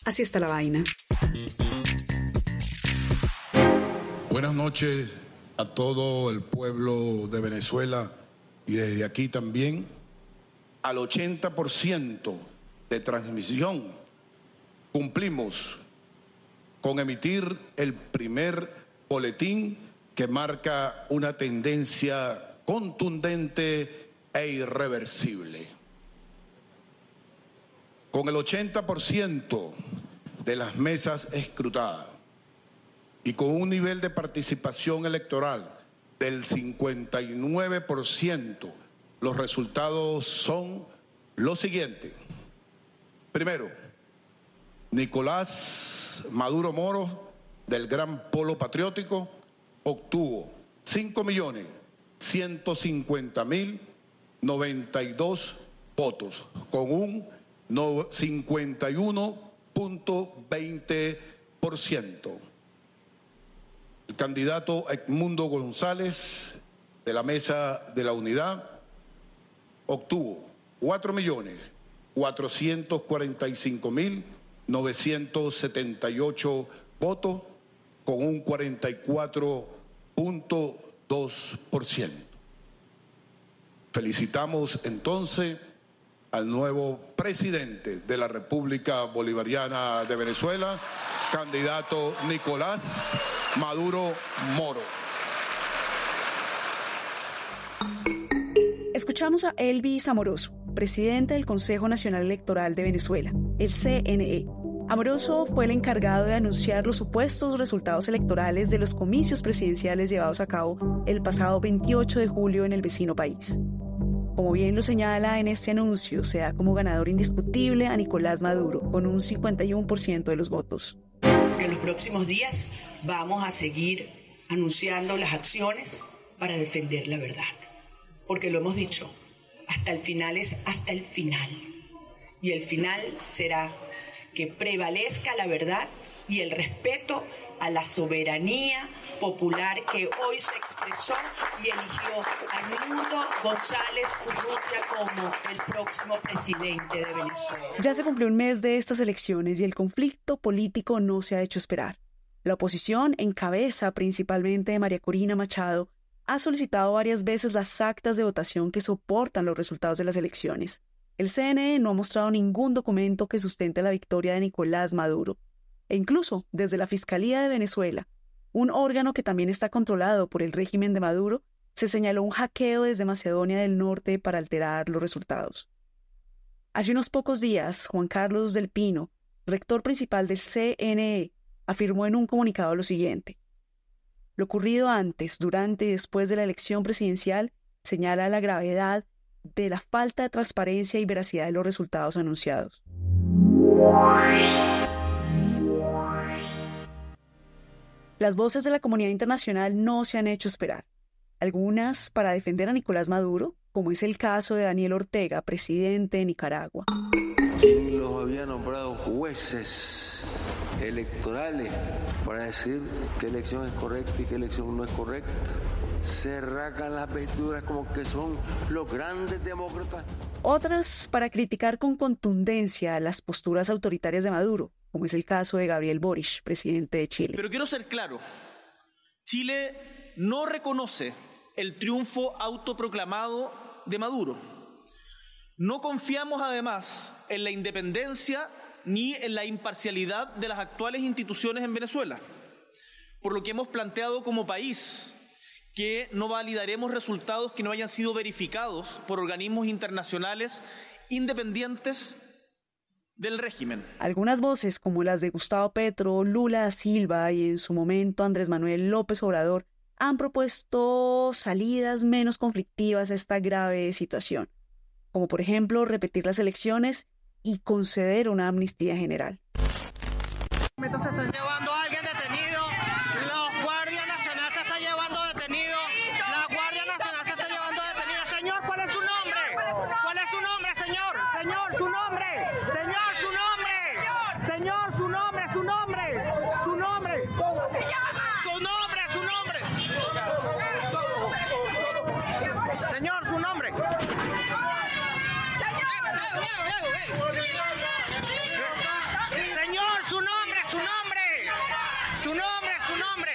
Así está la vaina. Buenas noches a todo el pueblo de Venezuela y desde aquí también al 80% de transmisión cumplimos con emitir el primer boletín que marca una tendencia contundente e irreversible. Con el 80% de las mesas escrutadas y con un nivel de participación electoral del 59%, los resultados son los siguientes. Primero, Nicolás Maduro Moro, del Gran Polo Patriótico, obtuvo 5.150.092 votos, con un 51.20%. El candidato Edmundo González, de la Mesa de la Unidad, obtuvo 4.445.978 votos, con un 44.2%. Felicitamos entonces al nuevo presidente de la República Bolivariana de Venezuela, candidato Nicolás Maduro Moro. Escuchamos a Elvis Amoroso, presidente del Consejo Nacional Electoral de Venezuela, el CNE. Amoroso fue el encargado de anunciar los supuestos resultados electorales de los comicios presidenciales llevados a cabo el pasado 28 de julio en el vecino país. Como bien lo señala en este anuncio, se da como ganador indiscutible a Nicolás Maduro, con un 51% de los votos. En los próximos días vamos a seguir anunciando las acciones para defender la verdad. Porque lo hemos dicho, hasta el final es hasta el final. Y el final será que prevalezca la verdad y el respeto a la soberanía popular que hoy se expresó y eligió a Edmundo González Urrutia como el próximo presidente de Venezuela. Ya se cumplió un mes de estas elecciones y el conflicto político no se ha hecho esperar. La oposición, en cabeza principalmente de María Corina Machado, ha solicitado varias veces las actas de votación que soportan los resultados de las elecciones. El CNE no ha mostrado ningún documento que sustente la victoria de Nicolás Maduro. E incluso, desde la Fiscalía de Venezuela, un órgano que también está controlado por el régimen de Maduro, se señaló un hackeo desde Macedonia del Norte para alterar los resultados. Hace unos pocos días, Juan Carlos del Pino, rector principal del CNE, afirmó en un comunicado lo siguiente: lo ocurrido antes, durante y después de la elección presidencial señala la gravedad de la falta de transparencia y veracidad de los resultados anunciados. Las voces de la comunidad internacional no se han hecho esperar. Algunas para defender a Nicolás Maduro, como es el caso de Daniel Ortega, presidente de Nicaragua. ¿Quién los había nombrado jueces electorales para decir qué elección es correcta y qué elección no es correcta? Se rasgan las vestiduras como que son los grandes demócratas. Otras para criticar con contundencia las posturas autoritarias de Maduro, como es el caso de Gabriel Boric, presidente de Chile. Pero quiero ser claro, Chile no reconoce el triunfo autoproclamado de Maduro. No confiamos además en la independencia ni en la imparcialidad de las actuales instituciones en Venezuela, por lo que hemos planteado como país que no validaremos resultados que no hayan sido verificados por organismos internacionales independientes del régimen. Algunas voces, como las de Gustavo Petro, Lula da Silva y en su momento Andrés Manuel López Obrador, han propuesto salidas menos conflictivas a esta grave situación, como por ejemplo repetir las elecciones y conceder una amnistía general. Se están llevando a alguien detenido, los guardias nacionales se están llevando detenido, la Guardia Nacional se está llevando detenido. Señor, ¿cuál es su nombre? ¿Cuál es su nombre, señor? Señor, su nombre. Señor, su nombre. Señor, su nombre, su nombre. Su nombre. Su nombre, su nombre. Señor, su nombre. Señor, su nombre, su nombre. Su nombre, su nombre.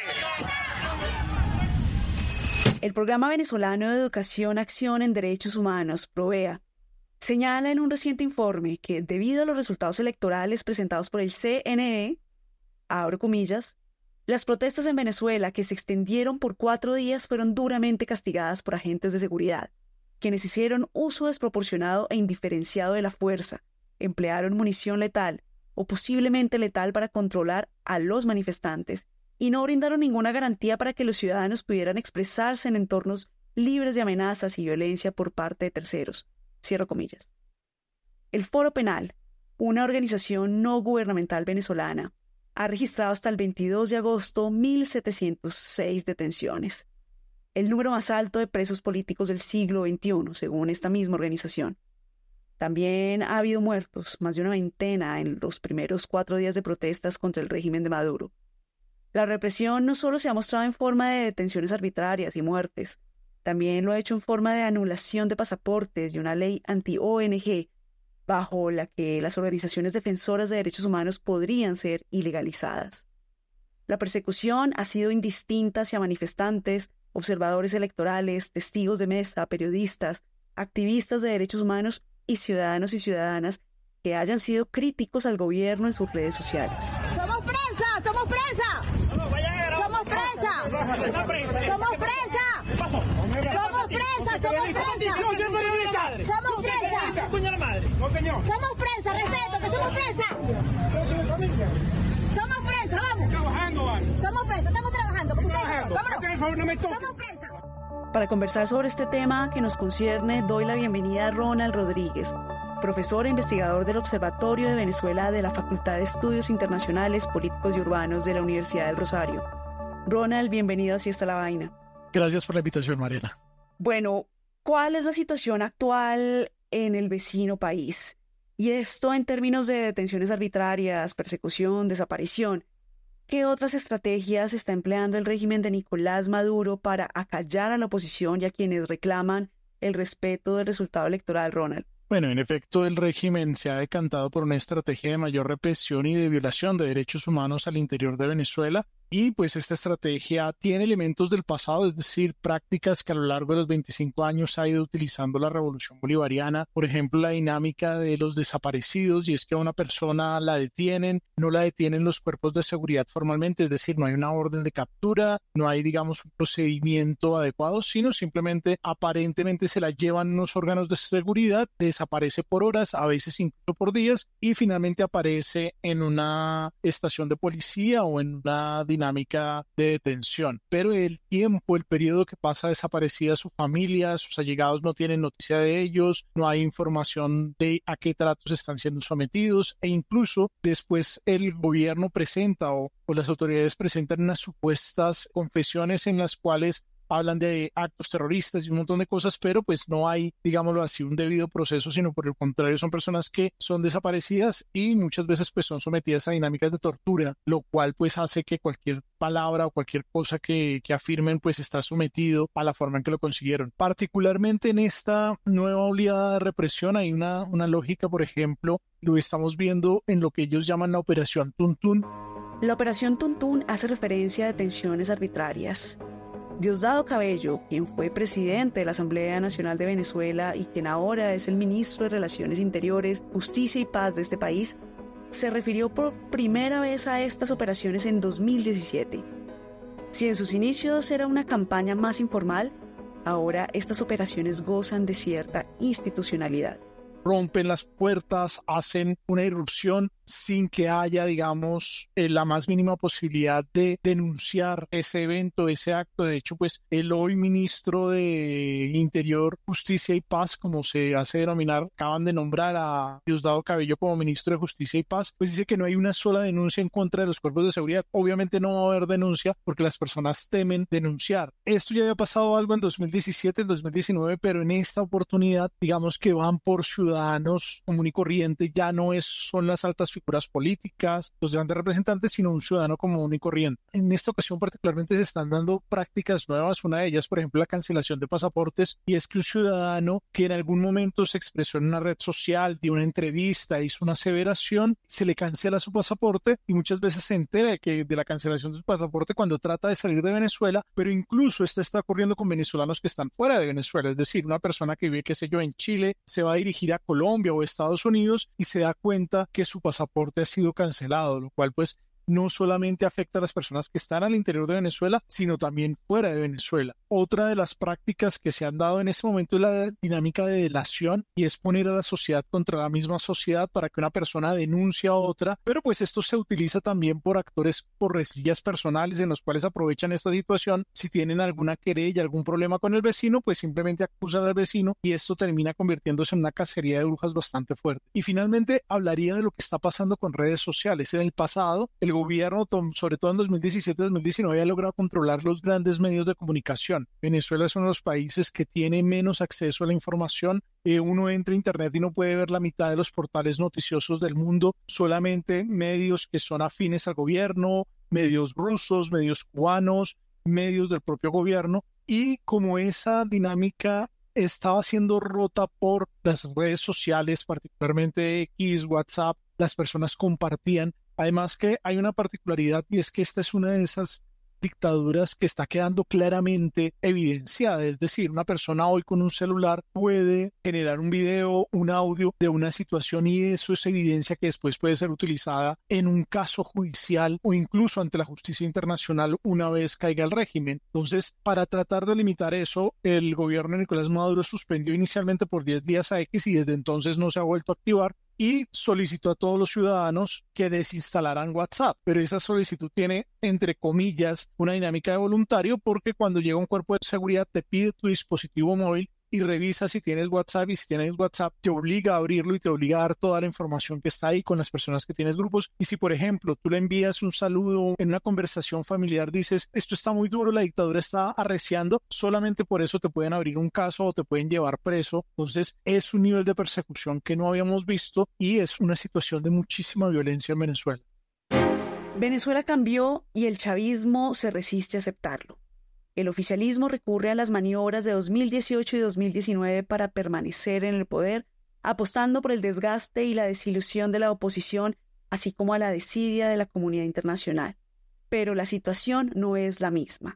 El Programa Venezolano de Educación Acción en Derechos Humanos, PROVEA, señala en un reciente informe que debido a los resultados electorales presentados por el CNE, abro comillas, las protestas en Venezuela que se extendieron por 4 días fueron duramente castigadas por agentes de seguridad, quienes hicieron uso desproporcionado e indiferenciado de la fuerza, emplearon munición letal o posiblemente letal para controlar a los manifestantes y no brindaron ninguna garantía para que los ciudadanos pudieran expresarse en entornos libres de amenazas y violencia por parte de terceros. Cierro comillas. El Foro Penal, una organización no gubernamental venezolana, ha registrado hasta el 22 de agosto 1.706 detenciones, el número más alto de presos políticos del siglo XXI, según esta misma organización. También ha habido muertos, más de una veintena en los primeros 4 días de protestas contra el régimen de Maduro. La represión no solo se ha mostrado en forma de detenciones arbitrarias y muertes, también lo ha hecho en forma de anulación de pasaportes y una ley anti-ONG, bajo la que las organizaciones defensoras de derechos humanos podrían ser ilegalizadas. La persecución ha sido indistinta hacia manifestantes, observadores electorales, testigos de mesa, periodistas, activistas de derechos humanos y ciudadanos y ciudadanas que hayan sido críticos al gobierno en sus redes sociales. ¡Somos presas! ¡Somos presas! ¡Somos presas! ¡Somos presas! ¡Somos presas! ¡Somos presas! ¡Somos presas! ¡Somos presas! ¡Somos presas! ¡Respeto, que somos presas! ¡Somos presas! ¡Vamos! ¡Trabajando, vamos! ¡Somos presas! ¡Estamos trabajando! ¡Vámonos! ¡Somos presas! Para conversar sobre este tema que nos concierne, doy la bienvenida a Ronald Rodríguez, profesor e investigador del Observatorio de Venezuela de la Facultad de Estudios Internacionales, Políticos y Urbanos de la Universidad del Rosario. Ronald, bienvenido a Así está la vaina. Gracias por la invitación, Mariela. Bueno, ¿cuál es la situación actual en el vecino país? Y esto en términos de detenciones arbitrarias, persecución, desaparición. ¿Qué otras estrategias está empleando el régimen de Nicolás Maduro para acallar a la oposición y a quienes reclaman el respeto del resultado electoral, Ronald? Bueno, en efecto, el régimen se ha decantado por una estrategia de mayor represión y de violación de derechos humanos al interior de Venezuela. Y pues esta estrategia tiene elementos del pasado, es decir, prácticas que a lo largo de los 25 años ha ido utilizando la revolución bolivariana. Por ejemplo, la dinámica de los desaparecidos, y es que a una persona la detienen, no la detienen los cuerpos de seguridad formalmente, es decir, no hay una orden de captura, no hay, digamos, un procedimiento adecuado, sino simplemente aparentemente se la llevan unos órganos de seguridad, desaparece por horas, a veces incluso por días, y finalmente aparece en una estación de policía o en una dinámica de detención. Pero el periodo que pasa desaparecida su familia, sus allegados no tienen noticia de ellos, no hay información de a qué tratos están siendo sometidos, e incluso después el gobierno presenta o las autoridades presentan unas supuestas confesiones en las cuales hablan de actos terroristas y un montón de cosas, pero pues no hay, digámoslo así, un debido proceso, sino por el contrario son personas que son desaparecidas y muchas veces pues son sometidas a dinámicas de tortura, lo cual pues hace que cualquier palabra o cualquier cosa que afirmen pues está sometido a la forma en que lo consiguieron. Particularmente en esta nueva oleada de represión hay una lógica, por ejemplo, lo estamos viendo en lo que ellos llaman la Operación Tuntún. La Operación Tuntún hace referencia a detenciones arbitrarias. Diosdado Cabello, quien fue presidente de la Asamblea Nacional de Venezuela y quien ahora es el ministro de Relaciones Interiores, Justicia y Paz de este país, se refirió por primera vez a estas operaciones en 2017. Si en sus inicios era una campaña más informal, ahora estas operaciones gozan de cierta institucionalidad. Rompen las puertas, hacen una irrupción sin que haya, digamos, la más mínima posibilidad de denunciar ese evento, ese acto. De hecho, pues el hoy ministro de Interior, Justicia y Paz, como se hace denominar, acaban de nombrar a Diosdado Cabello como ministro de Justicia y Paz, pues dice que no hay una sola denuncia en contra de los cuerpos de seguridad. Obviamente no va a haber denuncia porque las personas temen denunciar. Esto ya había pasado algo en 2017, en 2019, pero en esta oportunidad, digamos que van por ciudad ciudadanos común y corriente ya no son las altas figuras políticas, los grandes representantes, sino un ciudadano común y corriente. En esta ocasión particularmente se están dando prácticas nuevas, una de ellas, por ejemplo, la cancelación de pasaportes, y es que un ciudadano que en algún momento se expresó en una red social, dio una entrevista, hizo una aseveración, se le cancela su pasaporte y muchas veces se entera de la cancelación de su pasaporte cuando trata de salir de Venezuela, pero incluso esto está ocurriendo con venezolanos que están fuera de Venezuela, es decir, una persona que vive, qué sé yo, en Chile, se va a dirigir a Colombia o Estados Unidos y se da cuenta que su pasaporte ha sido cancelado, lo cual pues no solamente afecta a las personas que están al interior de Venezuela, sino también fuera de Venezuela. Otra de las prácticas que se han dado en este momento es la dinámica de delación, y es poner a la sociedad contra la misma sociedad para que una persona denuncie a otra, pero pues esto se utiliza también por actores, por rencillas personales en los cuales aprovechan esta situación. Si tienen alguna querella, algún problema con el vecino, pues simplemente acusan al vecino y esto termina convirtiéndose en una cacería de brujas bastante fuerte. Y finalmente hablaría de lo que está pasando con redes sociales. En el pasado, el gobierno, sobre todo en 2017-2019, ha logrado controlar los grandes medios de comunicación. Venezuela es uno de los países que tiene menos acceso a la información. Uno entra a internet y no puede ver la mitad de los portales noticiosos del mundo, solamente medios que son afines al gobierno, medios rusos, medios cubanos, medios del propio gobierno, y como esa dinámica estaba siendo rota por las redes sociales, particularmente X, WhatsApp, las personas compartían. Además que hay una particularidad, y es que esta es una de esas dictaduras que está quedando claramente evidenciada. Es decir, una persona hoy con un celular puede generar un video, un audio de una situación, y eso es evidencia que después puede ser utilizada en un caso judicial o incluso ante la justicia internacional una vez caiga el régimen. Entonces, para tratar de limitar eso, el gobierno de Nicolás Maduro suspendió inicialmente por 10 días a X y desde entonces no se ha vuelto a activar, y solicitó a todos los ciudadanos que desinstalaran WhatsApp. Pero esa solicitud tiene, entre comillas, una dinámica de voluntario, porque cuando llega un cuerpo de seguridad te pide tu dispositivo móvil y revisa si tienes WhatsApp, y si tienes WhatsApp te obliga a abrirlo y te obliga a dar toda la información que está ahí con las personas que tienes grupos. Y si, por ejemplo, tú le envías un saludo en una conversación familiar, dices, esto está muy duro, la dictadura está arreciando, solamente por eso te pueden abrir un caso o te pueden llevar preso. Entonces es un nivel de persecución que no habíamos visto y es una situación de muchísima violencia en Venezuela. Venezuela cambió y el chavismo se resiste a aceptarlo. El oficialismo recurre a las maniobras de 2018 y 2019 para permanecer en el poder, apostando por el desgaste y la desilusión de la oposición, así como a la desidia de la comunidad internacional. Pero la situación no es la misma.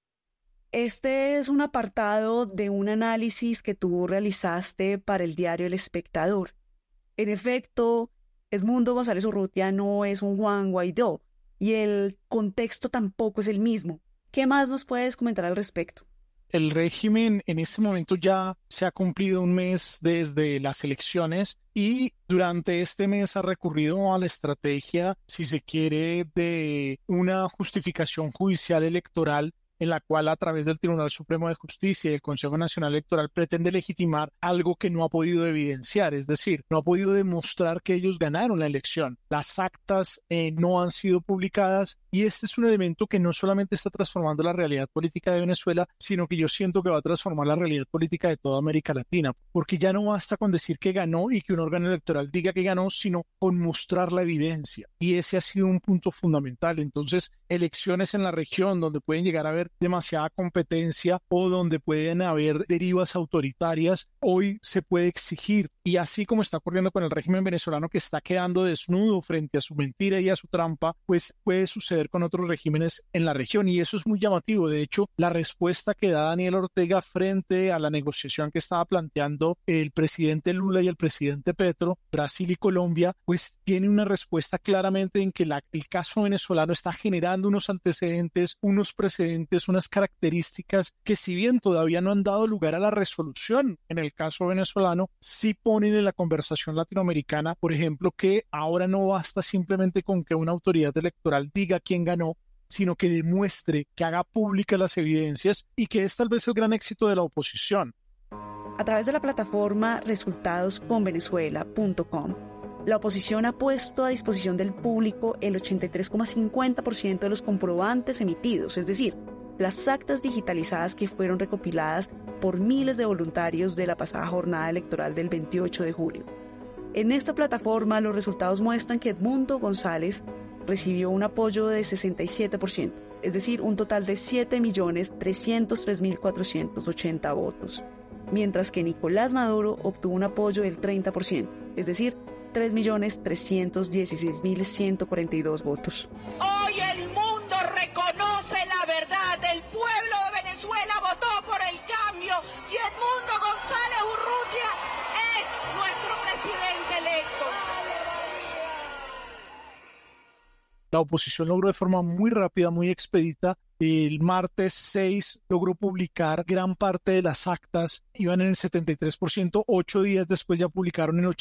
Este es un apartado de un análisis que tú realizaste para el diario El Espectador. En efecto, Edmundo González Urrutia no es un Juan Guaidó y el contexto tampoco es el mismo. ¿Qué más nos puedes comentar al respecto? El régimen en este momento ya se ha cumplido un mes desde las elecciones y durante este mes ha recurrido a la estrategia, si se quiere, de una justificación judicial electoral en la cual a través del Tribunal Supremo de Justicia y el Consejo Nacional Electoral pretende legitimar algo que no ha podido evidenciar, es decir, no ha podido demostrar que ellos ganaron la elección. Las actas no han sido publicadas y este es un elemento que no solamente está transformando la realidad política de Venezuela, sino que yo siento que va a transformar la realidad política de toda América Latina, porque ya no basta con decir que ganó y que un órgano electoral diga que ganó, sino con mostrar la evidencia, y ese ha sido un punto fundamental. Entonces, elecciones en la región donde pueden llegar a haber demasiada competencia o donde pueden haber derivas autoritarias, hoy se puede exigir, y así como está ocurriendo con el régimen venezolano que está quedando desnudo frente a su mentira y a su trampa, pues puede suceder con otros regímenes en la región, y eso es muy llamativo. De hecho, la respuesta que da Daniel Ortega frente a la negociación que estaba planteando el presidente Lula y el presidente Petro, Brasil y Colombia, pues tiene una respuesta claramente en que el caso venezolano está generando unos antecedentes, unos precedentes, unas características que, si bien todavía no han dado lugar a la resolución en el caso venezolano, sí ponen en la conversación latinoamericana, por ejemplo, que ahora no basta simplemente con que una autoridad electoral diga quién ganó, sino que demuestre, que haga públicas las evidencias, y que es tal vez el gran éxito de la oposición. A través de la plataforma resultadosconvenezuela.com, la oposición ha puesto a disposición del público el 83,50% de los comprobantes emitidos, es decir, las actas digitalizadas que fueron recopiladas por miles de voluntarios de la pasada jornada electoral del 28 de julio. En esta plataforma, los resultados muestran que Edmundo González recibió un apoyo de 67%, es decir, un total de 7.303.480 votos, mientras que Nicolás Maduro obtuvo un apoyo del 30%, es decir, 3.316.142 votos. Hoy el mundo reconoce la verdad. El pueblo de Venezuela votó por el cambio y Edmundo González Urrutia es nuestro presidente electo. La oposición logró de forma muy rápida, muy expedita. El martes 6 logró publicar gran parte de las actas, iban en el 73%, 8 días después ya publicaron el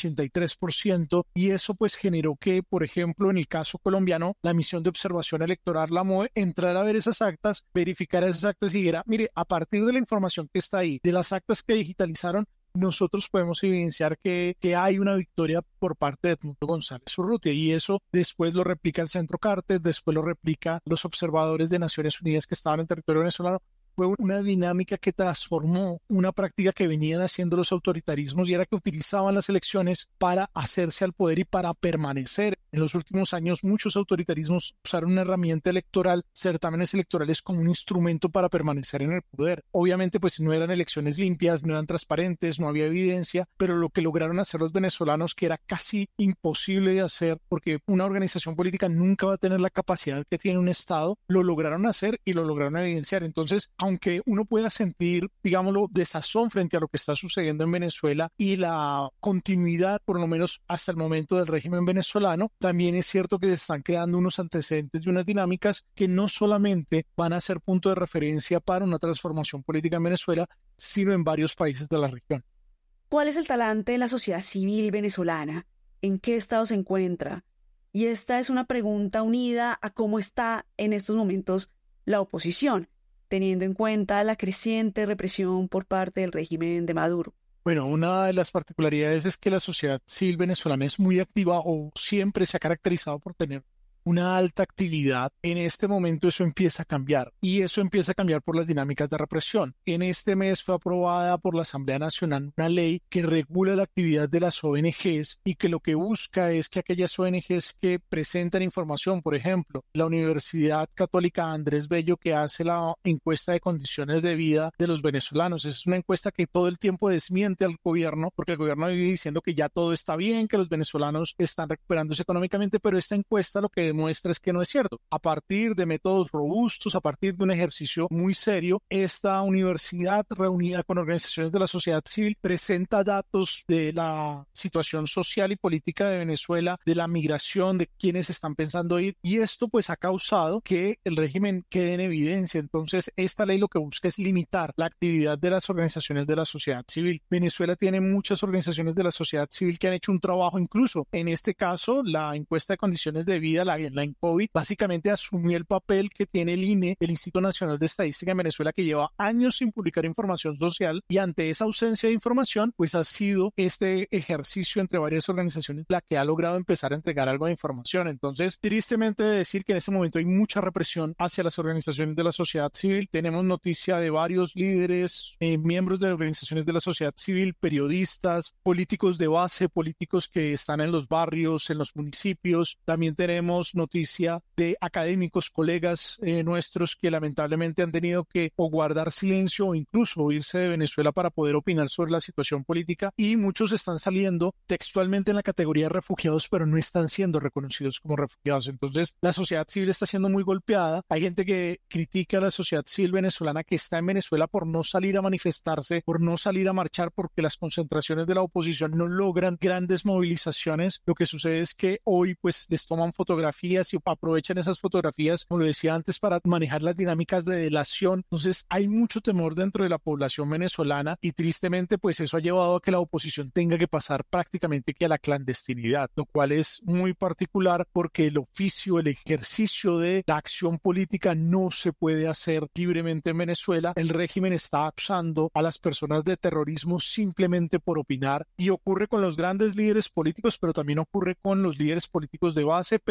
83%, y eso pues generó que, por ejemplo, en el caso colombiano, la misión de observación electoral, la MOE, entrara a ver esas actas, verificara esas actas y dijera, mire, a partir de la información que está ahí, de las actas que digitalizaron, nosotros podemos evidenciar que hay una victoria por parte de Edmundo González Urrutia, y eso después lo replica el Centro Carter, después lo replica los observadores de Naciones Unidas que estaban en territorio venezolano. Fue una dinámica que transformó una práctica que venían haciendo los autoritarismos, y era que utilizaban las elecciones para hacerse al poder y para permanecer. En los últimos años muchos autoritarismos usaron una herramienta electoral, certámenes electorales, como un instrumento para permanecer en el poder. Obviamente pues no eran elecciones limpias, no eran transparentes, no había evidencia, pero lo que lograron hacer los venezolanos, que era casi imposible de hacer porque una organización política nunca va a tener la capacidad que tiene un Estado, lo lograron hacer y lo lograron evidenciar. Entonces, aunque uno pueda sentir, digámoslo, desazón frente a lo que está sucediendo en Venezuela y la continuidad, por lo menos hasta el momento, del régimen venezolano, también es cierto que se están creando unos antecedentes y unas dinámicas que no solamente van a ser punto de referencia para una transformación política en Venezuela, sino en varios países de la región. ¿Cuál es el talante de la sociedad civil venezolana? ¿En qué estado se encuentra? Y esta es una pregunta unida a cómo está en estos momentos la oposición, teniendo en cuenta la creciente represión por parte del régimen de Maduro. Bueno, una de las particularidades es que la sociedad civil venezolana es muy activa, o siempre se ha caracterizado por tener una alta actividad. En este momento eso empieza a cambiar, y eso empieza a cambiar por las dinámicas de represión. En este mes fue aprobada por la Asamblea Nacional una ley que regula la actividad de las ONGs y que lo que busca es que aquellas ONGs que presentan información, por ejemplo, la Universidad Católica Andrés Bello, que hace la encuesta de condiciones de vida de los venezolanos, es una encuesta que todo el tiempo desmiente al gobierno, porque el gobierno vive diciendo que ya todo está bien, que los venezolanos están recuperándose económicamente, pero esta encuesta lo que demuestra es que no es cierto. A partir de métodos robustos, a partir de un ejercicio muy serio, esta universidad, reunida con organizaciones de la sociedad civil, presenta datos de la situación social y política de Venezuela, de la migración, de quienes están pensando ir, y esto pues ha causado que el régimen quede en evidencia. Entonces, esta ley lo que busca es limitar la actividad de las organizaciones de la sociedad civil. Venezuela tiene muchas organizaciones de la sociedad civil que han hecho un trabajo, incluso en este caso, la encuesta de condiciones de vida, la INCOVI, básicamente asumió el papel que tiene el INE, el Instituto Nacional de Estadística en Venezuela, que lleva años sin publicar información social, y ante esa ausencia de información, pues ha sido este ejercicio entre varias organizaciones la que ha logrado empezar a entregar algo de información. Entonces, tristemente decir que en este momento hay mucha represión hacia las organizaciones de la sociedad civil. Tenemos noticia de varios líderes, miembros de organizaciones de la sociedad civil, periodistas, políticos de base, políticos que están en los barrios, en los municipios. También tenemos noticia de académicos, colegas nuestros que lamentablemente han tenido que o guardar silencio o incluso irse de Venezuela para poder opinar sobre la situación política, y muchos están saliendo textualmente en la categoría de refugiados, pero no están siendo reconocidos como refugiados. Entonces, la sociedad civil está siendo muy golpeada. Hay gente que critica a la sociedad civil venezolana que está en Venezuela por no salir a manifestarse, por no salir a marchar, porque las concentraciones de la oposición no logran grandes movilizaciones. Lo que sucede es que hoy pues les toman fotografías y aprovechan esas fotografías, como lo decía antes, para manejar las dinámicas de delación. Entonces hay mucho temor dentro de la población venezolana, y tristemente pues eso ha llevado a que la oposición tenga que pasar prácticamente que a la clandestinidad, lo cual es muy particular porque el oficio, el ejercicio de la acción política no se puede hacer libremente en Venezuela. El régimen está acusando a las personas de terrorismo simplemente por opinar, y ocurre con los grandes líderes políticos, pero también ocurre con los líderes políticos de base, pero en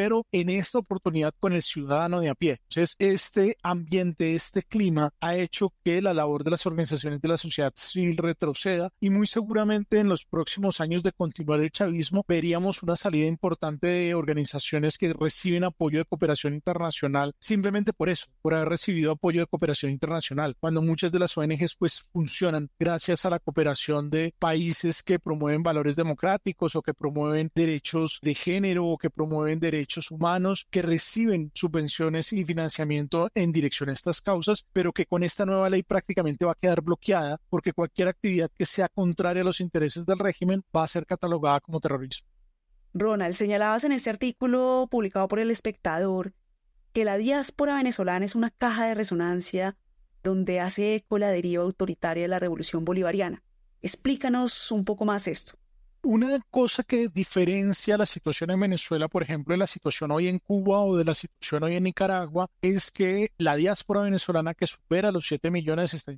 en esta oportunidad con el ciudadano de a pie. Entonces, este ambiente, este clima ha hecho que la labor de las organizaciones de la sociedad civil retroceda y muy seguramente en los próximos años de continuar el chavismo veríamos una salida importante de organizaciones que reciben apoyo de cooperación internacional simplemente por eso, por haber recibido apoyo de cooperación internacional, cuando muchas de las ONGs pues funcionan gracias a la cooperación de países que promueven valores democráticos o que promueven derechos de género o que promueven derechos humanos, que reciben subvenciones y financiamiento en dirección a estas causas, pero que con esta nueva ley prácticamente va a quedar bloqueada porque cualquier actividad que sea contraria a los intereses del régimen va a ser catalogada como terrorismo. Ronald, señalabas en este artículo publicado por El Espectador que la diáspora venezolana es una caja de resonancia donde hace eco la deriva autoritaria de la revolución bolivariana. Explícanos un poco más esto. Una cosa que diferencia la situación en Venezuela, por ejemplo, de la situación hoy en Cuba o de la situación hoy en Nicaragua, es que la diáspora venezolana, que supera los 7 millones, está en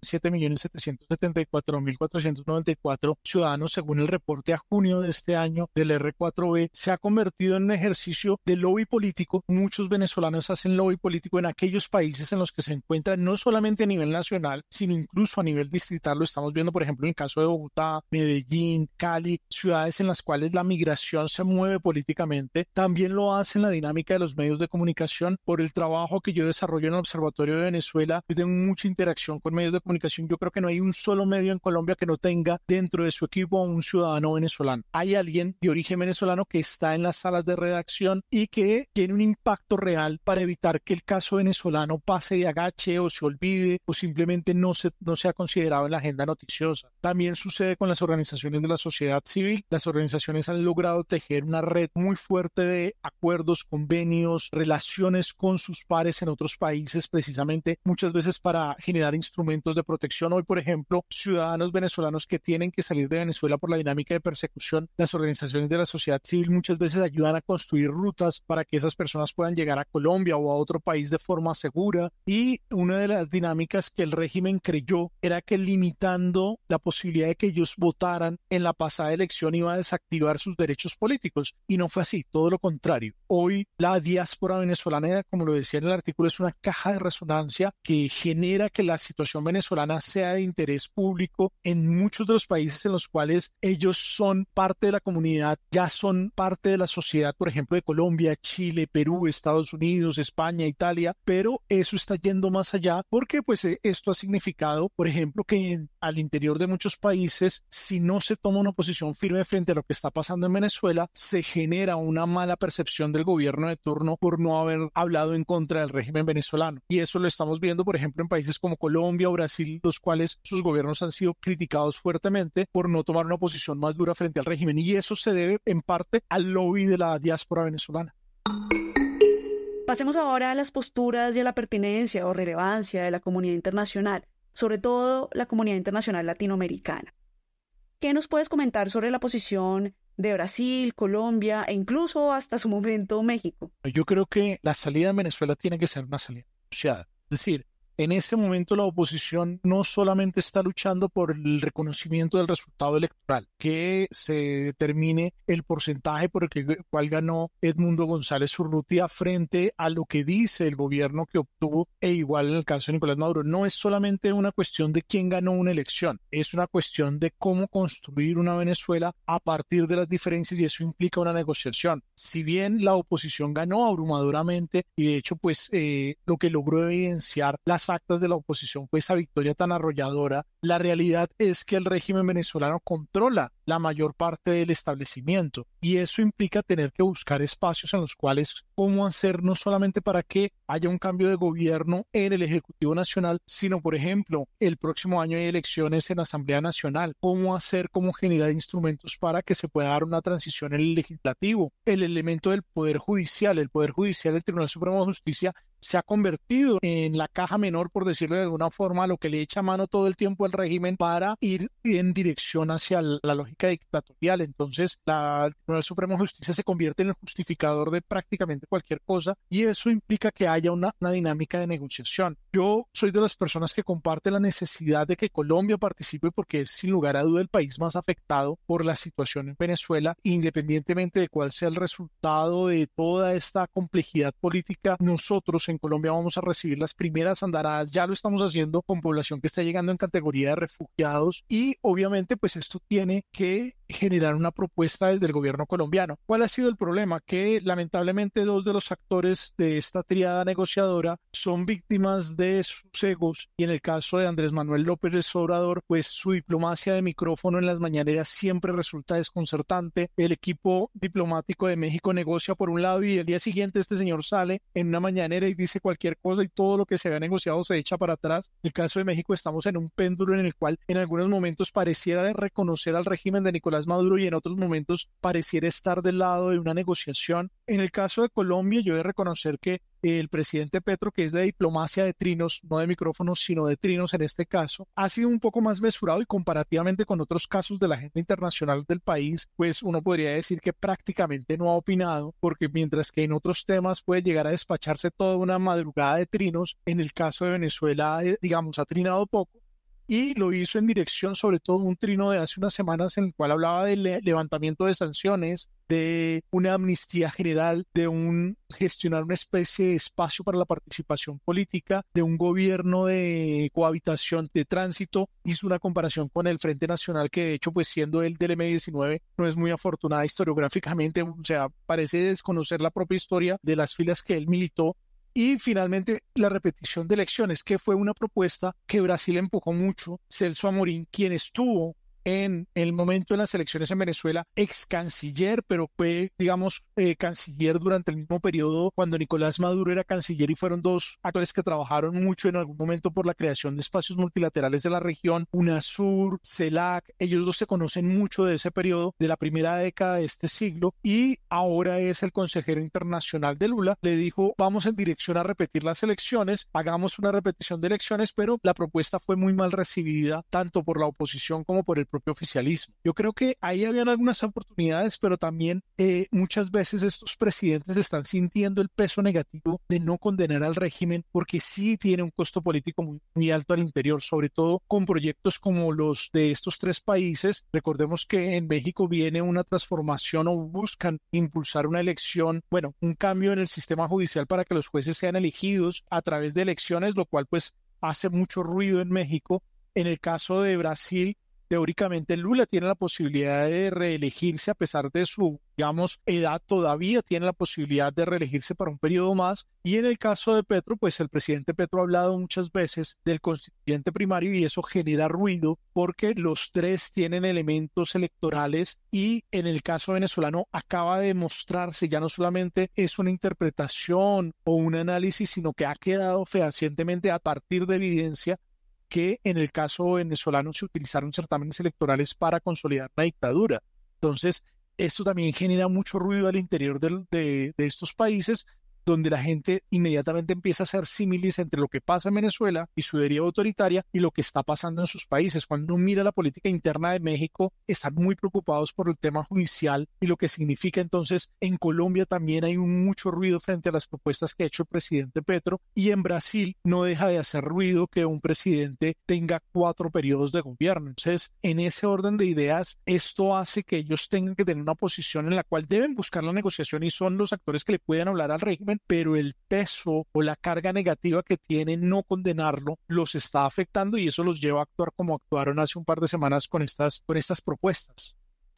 7.774.494 ciudadanos, según el reporte a junio de este año del R4B, se ha convertido en un ejercicio de lobby político. Muchos venezolanos hacen lobby político en aquellos países en los que se encuentran, no solamente a nivel nacional, sino incluso a nivel distrital. Lo estamos viendo, por ejemplo, en el caso de Bogotá, Medellín, Cali, ciudades en las cuales la migración se mueve políticamente. También lo hace en la dinámica de los medios de comunicación. Por el trabajo que yo desarrollo en el Observatorio de Venezuela, yo tengo mucha interacción con medios de comunicación. Yo creo que no hay un solo medio en Colombia que no tenga dentro de su equipo a un ciudadano venezolano. Hay alguien de origen venezolano que está en las salas de redacción y que tiene un impacto real para evitar que el caso venezolano pase de agache o se olvide o simplemente no sea considerado en la agenda noticiosa. También sucede con las organizaciones de la sociedad civil. Las organizaciones han logrado tejer una red muy fuerte de acuerdos, convenios, relaciones con sus pares en otros países, precisamente muchas veces para generar instrumentos de protección. Hoy, por ejemplo, ciudadanos venezolanos que tienen que salir de Venezuela por la dinámica de persecución, las organizaciones de la sociedad civil muchas veces ayudan a construir rutas para que esas personas puedan llegar a Colombia o a otro país de forma segura. Y una de las dinámicas que el régimen creyó era que limitando la posibilidad de que ellos votaran en la pasada elección iba a desactivar sus derechos políticos, y no fue así, todo lo contrario. Hoy la diáspora venezolana, como lo decía en el artículo, es una caja de resonancia que genera que la situación venezolana sea de interés público en muchos de los países en los cuales ellos son parte de la comunidad, ya son parte de la sociedad, por ejemplo, de Colombia, Chile, Perú, Estados Unidos, España, Italia, pero eso está yendo más allá porque pues esto ha significado, por ejemplo, que al interior de muchos países, si no se toma una posición firme frente a lo que está pasando en Venezuela, se genera una mala percepción del gobierno de turno por no haber hablado en contra del régimen venezolano. Y eso lo estamos viendo, por ejemplo, en países como Colombia o Brasil, los cuales sus gobiernos han sido criticados fuertemente por no tomar una posición más dura frente al régimen. Y eso se debe en parte al lobby de la diáspora venezolana. Pasemos ahora a las posturas y a la pertinencia o relevancia de la comunidad internacional, sobre todo la comunidad internacional latinoamericana. ¿Qué nos puedes comentar sobre la posición de Brasil, Colombia e incluso hasta su momento México? Yo creo que la salida de Venezuela tiene que ser una salida negociada. Es decir, en este momento la oposición no solamente está luchando por el reconocimiento del resultado electoral, que se determine el porcentaje por el cual ganó Edmundo González Urrutia frente a lo que dice el gobierno que obtuvo, e igual en el caso de Nicolás Maduro. No es solamente una cuestión de quién ganó una elección, es una cuestión de cómo construir una Venezuela a partir de las diferencias, y eso implica una negociación. Si bien la oposición ganó abrumadoramente y de hecho pues lo que logró evidenciar las actas de la oposición fue esa victoria tan arrolladora, la realidad es que el régimen venezolano controla la mayor parte del establecimiento, y eso implica tener que buscar espacios en los cuales cómo hacer, no solamente para que haya un cambio de gobierno en el Ejecutivo Nacional, sino, por ejemplo, el próximo año hay elecciones en la Asamblea Nacional, cómo hacer, cómo generar instrumentos para que se pueda dar una transición en el legislativo, el elemento del Poder Judicial, el Tribunal Supremo de Justicia se ha convertido en la caja menor, por decirlo de alguna forma, a lo que le echa mano todo el tiempo al régimen para ir en dirección hacia la lógica dictatorial. Entonces, el Tribunal Supremo de Justicia se convierte en el justificador de prácticamente cualquier cosa, y eso implica que haya una dinámica de negociación. Yo soy de las personas que comparte la necesidad de que Colombia participe porque es sin lugar a duda el país más afectado por la situación en Venezuela, independientemente de cuál sea el resultado de toda esta complejidad política. Nosotros en Colombia vamos a recibir las primeras andaradas, ya lo estamos haciendo con población que está llegando en categoría de refugiados y obviamente pues esto tiene que generar una propuesta desde el gobierno colombiano. ¿Cuál ha sido el problema? Que lamentablemente dos de los actores de esta tríada negociadora son víctimas de sus egos y en el caso de Andrés Manuel López Obrador, pues su diplomacia de micrófono en las mañaneras siempre resulta desconcertante. El equipo diplomático de México negocia por un lado y el día siguiente este señor sale en una mañanera y dice cualquier cosa y todo lo que se había negociado se echa para atrás. En el caso de México estamos en un péndulo en el cual en algunos momentos pareciera reconocer al régimen de Nicolás Maduro y en otros momentos pareciera estar del lado de una negociación. En el caso de Colombia, yo he de reconocer que el presidente Petro, que es de diplomacia de trinos, no de micrófonos, sino de trinos en este caso, ha sido un poco más mesurado y comparativamente con otros casos de la agenda internacional del país, pues uno podría decir que prácticamente no ha opinado, porque mientras que en otros temas puede llegar a despacharse toda una madrugada de trinos, en el caso de Venezuela, digamos, ha trinado poco. Y lo hizo en dirección sobre todo un trino de hace unas semanas en el cual hablaba del levantamiento de sanciones, de una amnistía general, de gestionar una especie de espacio para la participación política, de un gobierno de cohabitación, de tránsito. Hizo una comparación con el Frente Nacional que de hecho pues siendo él del M-19 no es muy afortunada historiográficamente, o sea, parece desconocer la propia historia de las filas que él militó. Y finalmente la repetición de elecciones, que fue una propuesta que Brasil empujó mucho. Celso Amorín, quien estuvo en el momento de las elecciones en Venezuela, ex canciller, pero fue, digamos, canciller durante el mismo periodo cuando Nicolás Maduro era canciller y fueron dos actores que trabajaron mucho en algún momento por la creación de espacios multilaterales de la región, UNASUR, CELAC, ellos dos se conocen mucho de ese periodo, de la primera década de este siglo, y ahora es el consejero internacional de Lula. Le dijo, vamos en dirección a repetir las elecciones, hagamos una repetición de elecciones, pero la propuesta fue muy mal recibida, tanto por la oposición como por el propio oficialismo. Yo creo que ahí habían algunas oportunidades, pero también muchas veces estos presidentes están sintiendo el peso negativo de no condenar al régimen porque sí tiene un costo político muy, muy alto al interior, sobre todo con proyectos como los de estos tres países. Recordemos que en México viene una transformación o buscan impulsar una elección, bueno, un cambio en el sistema judicial para que los jueces sean elegidos a través de elecciones, lo cual pues hace mucho ruido en México. En el caso de Brasil, teóricamente Lula tiene la posibilidad de reelegirse a pesar de su, digamos, edad, todavía tiene la posibilidad de reelegirse para un periodo más. Y en el caso de Petro, pues el presidente Petro ha hablado muchas veces del constituyente primario y eso genera ruido porque los tres tienen elementos electorales y en el caso venezolano acaba de demostrarse, ya no solamente es una interpretación o un análisis, sino que ha quedado fehacientemente a partir de evidencia que en el caso venezolano se utilizaron certámenes electorales para consolidar la dictadura. Entonces, esto también genera mucho ruido al interior de estos países, donde la gente inmediatamente empieza a hacer símiles entre lo que pasa en Venezuela y su deriva autoritaria y lo que está pasando en sus países. Cuando uno mira la política interna de México, están muy preocupados por el tema judicial y lo que significa. Entonces, en Colombia también hay mucho ruido frente a las propuestas que ha hecho el presidente Petro, y en Brasil no deja de hacer ruido que un presidente tenga 4 periodos de gobierno. Entonces, en ese orden de ideas, esto hace que ellos tengan que tener una posición en la cual deben buscar la negociación y son los actores que le pueden hablar al régimen, pero el peso o la carga negativa que tiene no condenarlo los está afectando y eso los lleva a actuar como actuaron hace un par de semanas con estas propuestas.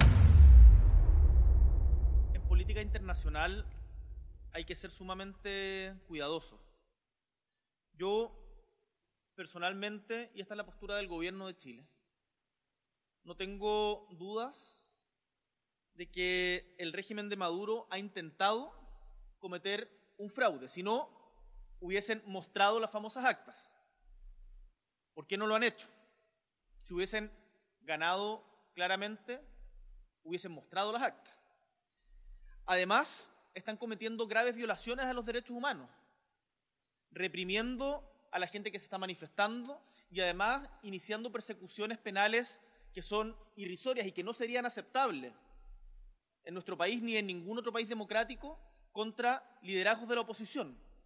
En política internacional hay que ser sumamente cuidadoso. Yo, personalmente, y esta es la postura del gobierno de Chile, no tengo dudas de que el régimen de Maduro ha intentado cometer un fraude, si no hubiesen mostrado las famosas actas. ¿Por qué no lo han hecho? Si hubiesen ganado claramente, hubiesen mostrado las actas. Además, están cometiendo graves violaciones a los derechos humanos, reprimiendo a la gente que se está manifestando y además iniciando persecuciones penales que son irrisorias y que no serían aceptables en nuestro país ni en ningún otro país democrático contra liderazgos de la oposición.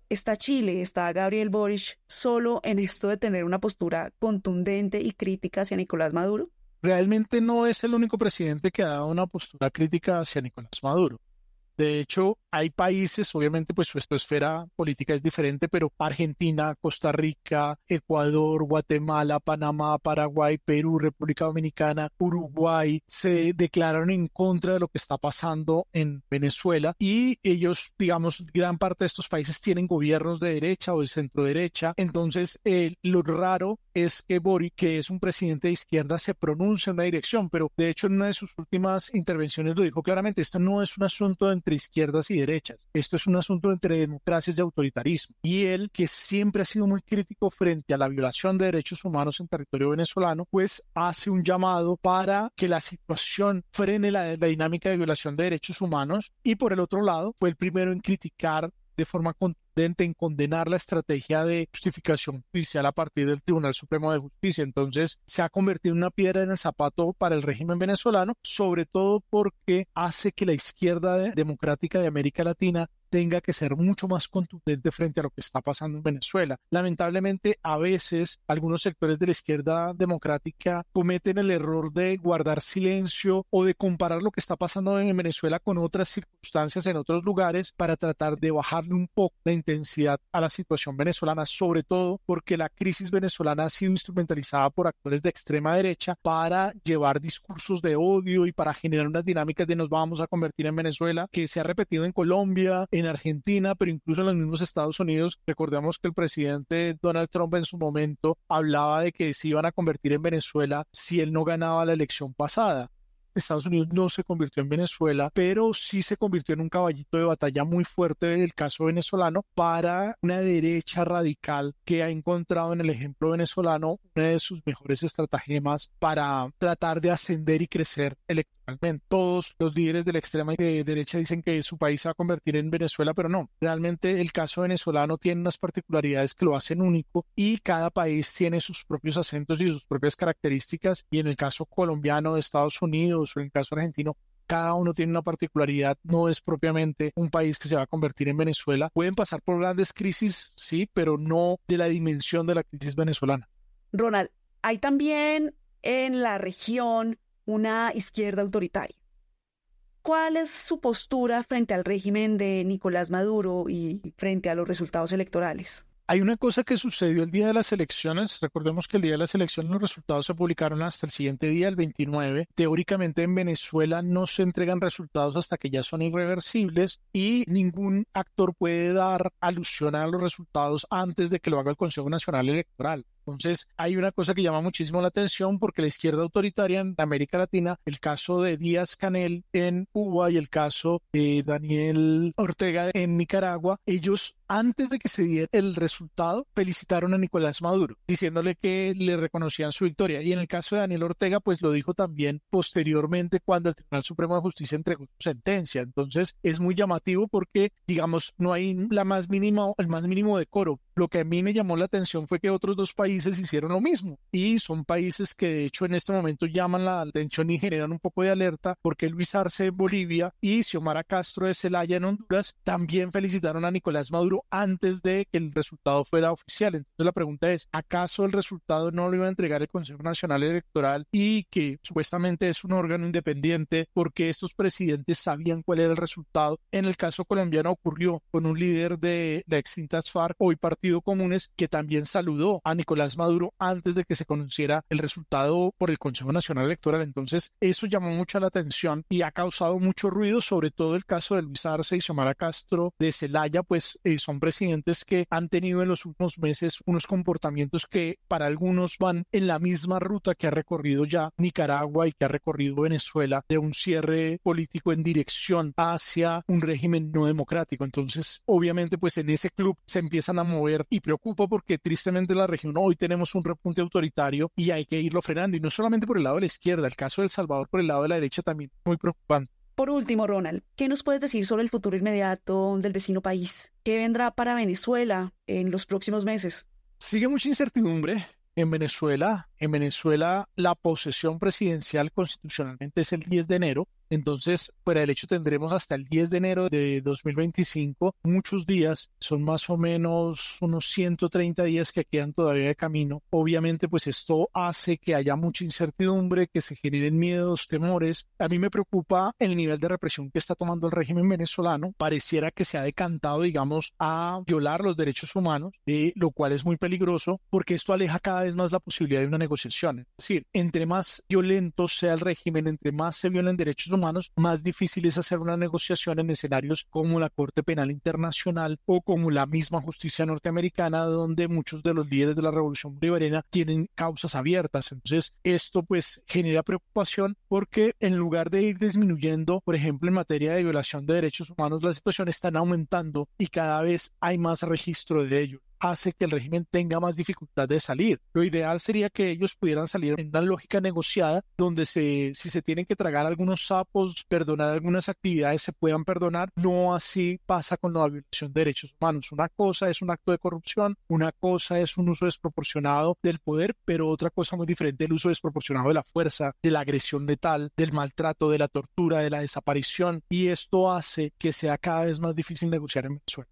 ¿Está Chile, está Gabriel Boric solo en esto de tener una postura contundente y crítica hacia Nicolás Maduro? Realmente no es el único presidente que ha dado una postura crítica hacia Nicolás Maduro. De hecho, hay países, obviamente, pues su esfera política es diferente, pero Argentina, Costa Rica, Ecuador, Guatemala, Panamá, Paraguay, Perú, República Dominicana, Uruguay, se declararon en contra de lo que está pasando en Venezuela y ellos, digamos, gran parte de estos países tienen gobiernos de derecha o de centro derecha. Entonces, lo raro es que Boric, que es un presidente de izquierda, se pronuncia en una dirección, pero de hecho en una de sus últimas intervenciones lo dijo claramente: esto no es un asunto entre izquierdas y derechas, esto es un asunto entre democracias y autoritarismo. Y él, que siempre ha sido muy crítico frente a la violación de derechos humanos en territorio venezolano, pues hace un llamado para que la situación frene la dinámica de violación de derechos humanos, y por el otro lado fue el primero en criticar de forma contundente, en condenar la estrategia de justificación judicial a partir del Tribunal Supremo de Justicia. Entonces se ha convertido en una piedra en el zapato para el régimen venezolano, sobre todo porque hace que la izquierda democrática de América Latina tenga que ser mucho más contundente frente a lo que está pasando en Venezuela. Lamentablemente, a veces algunos sectores de la izquierda democrática cometen el error de guardar silencio o de comparar lo que está pasando en Venezuela con otras circunstancias en otros lugares para tratar de bajarle un poco la intensidad a la situación venezolana, sobre todo porque la crisis venezolana ha sido instrumentalizada por actores de extrema derecha para llevar discursos de odio y para generar unas dinámicas de nos vamos a convertir en Venezuela, que se ha repetido en Colombia, en Argentina, pero incluso en los mismos Estados Unidos. Recordemos que el presidente Donald Trump en su momento hablaba de que se iban a convertir en Venezuela si él no ganaba la elección pasada. Estados Unidos no se convirtió en Venezuela, pero sí se convirtió en un caballito de batalla muy fuerte del caso venezolano para una derecha radical que ha encontrado en el ejemplo venezolano una de sus mejores estratagemas para tratar de ascender y crecer electoralmente. Todos los líderes de la extrema derecha dicen que su país se va a convertir en Venezuela, pero no. Realmente el caso venezolano tiene unas particularidades que lo hacen único y cada país tiene sus propios acentos y sus propias características, y en el caso colombiano, de Estados Unidos, o en el caso argentino, cada uno tiene una particularidad, no es propiamente un país que se va a convertir en Venezuela. Pueden pasar por grandes crisis, sí, pero no de la dimensión de la crisis venezolana. Ronald, hay también en la región una izquierda autoritaria. ¿Cuál es su postura frente al régimen de Nicolás Maduro y frente a los resultados electorales? Hay una cosa que sucedió el día de las elecciones. Recordemos que el día de las elecciones los resultados se publicaron hasta el siguiente día, el 29. Teóricamente en Venezuela no se entregan resultados hasta que ya son irreversibles y ningún actor puede dar alusión a los resultados antes de que lo haga el Consejo Nacional Electoral. Entonces hay una cosa que llama muchísimo la atención, porque la izquierda autoritaria en América Latina, el caso de Díaz-Canel en Cuba y el caso de Daniel Ortega en Nicaragua, ellos antes de que se diera el resultado felicitaron a Nicolás Maduro diciéndole que le reconocían su victoria, y en el caso de Daniel Ortega pues lo dijo también posteriormente cuando el Tribunal Supremo de Justicia entregó su sentencia. Entonces es muy llamativo porque, digamos, no hay el más mínimo decoro. Lo que a mí me llamó la atención fue que otros dos países hicieron lo mismo, y son países que de hecho en este momento llaman la atención y generan un poco de alerta, porque Luis Arce en Bolivia y Xiomara Castro de Zelaya en Honduras también felicitaron a Nicolás Maduro antes de que el resultado fuera oficial. Entonces la pregunta es, ¿acaso el resultado no lo iba a entregar el Consejo Nacional Electoral, y que supuestamente es un órgano independiente, porque estos presidentes sabían cuál era el resultado? En el caso colombiano ocurrió con un líder de la extintas FARC, hoy Partido Comunes, que también saludó a Nicolás Maduro antes de que se conociera el resultado por el Consejo Nacional Electoral. Entonces eso llamó mucho la atención y ha causado mucho ruido, sobre todo el caso de Luis Arce y Xiomara Castro de Zelaya, pues son presidentes que han tenido en los últimos meses unos comportamientos que para algunos van en la misma ruta que ha recorrido ya Nicaragua y que ha recorrido Venezuela, de un cierre político en dirección hacia un régimen no democrático. Entonces obviamente pues en ese club se empiezan a mover, y preocupa porque tristemente en la región hoy tenemos un repunte autoritario y hay que irlo frenando, y no solamente por el lado de la izquierda, el caso de El Salvador por el lado de la derecha también muy preocupante. Por último, Ronald, ¿qué nos puedes decir sobre el futuro inmediato del vecino país? ¿Qué vendrá para Venezuela en los próximos meses? Sigue mucha incertidumbre en Venezuela. En Venezuela la posesión presidencial constitucionalmente es el 10 de enero. Entonces, fuera del hecho, tendremos hasta el 10 de enero de 2025 muchos días, son más o menos unos 130 días que quedan todavía de camino. Obviamente, pues esto hace que haya mucha incertidumbre, que se generen miedos, temores. A mí me preocupa el nivel de represión que está tomando el régimen venezolano. Pareciera que se ha decantado, digamos, a violar los derechos humanos, lo cual es muy peligroso porque esto aleja cada vez más la posibilidad de una negociación. Es decir, entre más violento sea el régimen, entre más se violen derechos humanos, más difícil es hacer una negociación en escenarios como la Corte Penal Internacional o como la misma justicia norteamericana, donde muchos de los líderes de la revolución bolivariana tienen causas abiertas. Entonces, esto pues genera preocupación porque en lugar de ir disminuyendo, por ejemplo, en materia de violación de derechos humanos, la situación está aumentando y cada vez hay más registro de ello. Hace que el régimen tenga más dificultad de salir. Lo ideal sería que ellos pudieran salir en una lógica negociada donde si se tienen que tragar algunos sapos, perdonar algunas actividades, se puedan perdonar. No así pasa con la violación de derechos humanos. Una cosa es un acto de corrupción, una cosa es un uso desproporcionado del poder, pero otra cosa muy diferente, el uso desproporcionado de la fuerza, de la agresión letal, del maltrato, de la tortura, de la desaparición, y esto hace que sea cada vez más difícil negociar en Venezuela.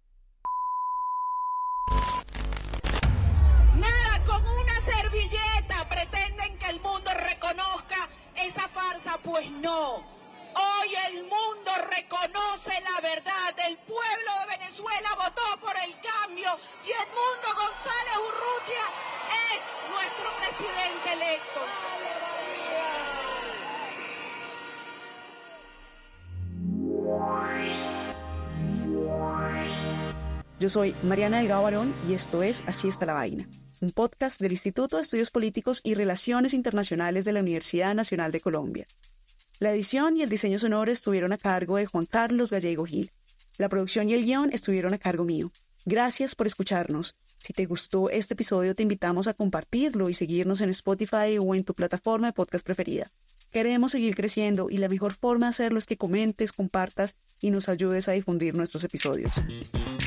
Esa farsa, pues no. Hoy el mundo reconoce la verdad. El pueblo de Venezuela votó por el cambio y Edmundo González Urrutia es nuestro presidente electo. Yo soy Mariana Delgado Barón y esto es Así está la vaina, un podcast del Instituto de Estudios Políticos y Relaciones Internacionales de la Universidad Nacional de Colombia. La edición y el diseño sonoro estuvieron a cargo de Juan Carlos Gallego Gil. La producción y el guión estuvieron a cargo mío. Gracias por escucharnos. Si te gustó este episodio, te invitamos a compartirlo y seguirnos en Spotify o en tu plataforma de podcast preferida. Queremos seguir creciendo y la mejor forma de hacerlo es que comentes, compartas y nos ayudes a difundir nuestros episodios.